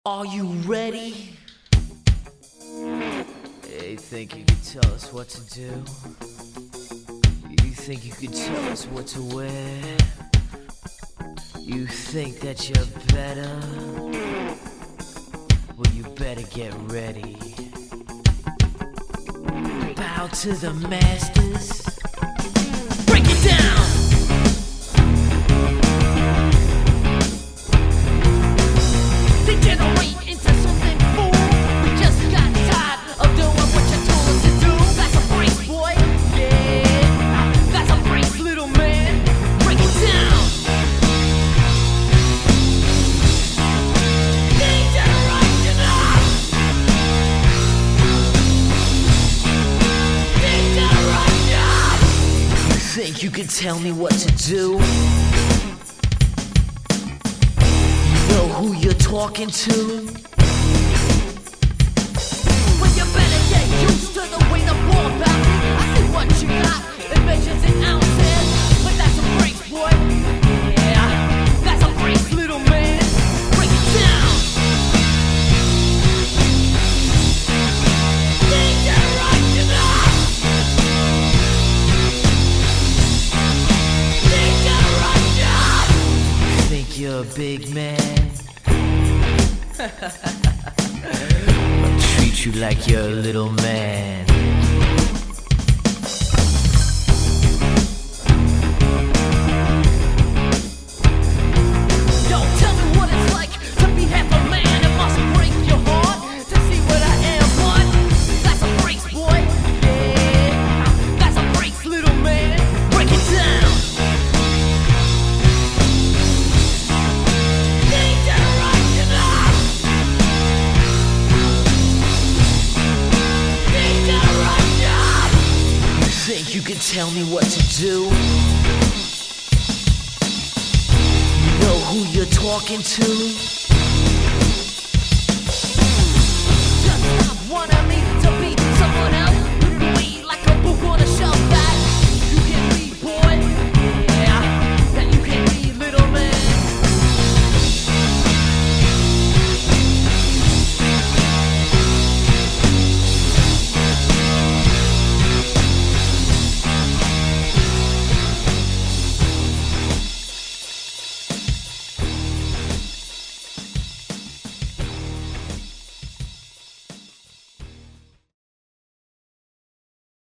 Are you ready? You think you could tell us what to do? You think you could tell us what to wear? You think that you're better? Well, you better get ready. Bow to the masters. Break it down! Degenerate into something fool. We just got tired of doing what you told us to do. That's a break, boy. Yeah, that's a break, little man. Break it down. Degeneration up. Degeneration. You think you can tell me what to do? Know who you're talking to? Well, you better get used to the way the ball bounces. I see what you got, it measures in ounces. But that's a brace, boy. Yeah, that's a brace, little man. Break it down. Degeneration up. Degeneration. Think you're a big man? I'll treat you like you're a little man. Yo, tell me what it's like to be half a man. It must break your heart to see what I am, but that's a brace, boy. Yeah, that's a brace, little man. Break it down. Think you can tell me what to do? You know who you're talking to? Just stop wanting me to be someone else. Put me like a book on a shelf.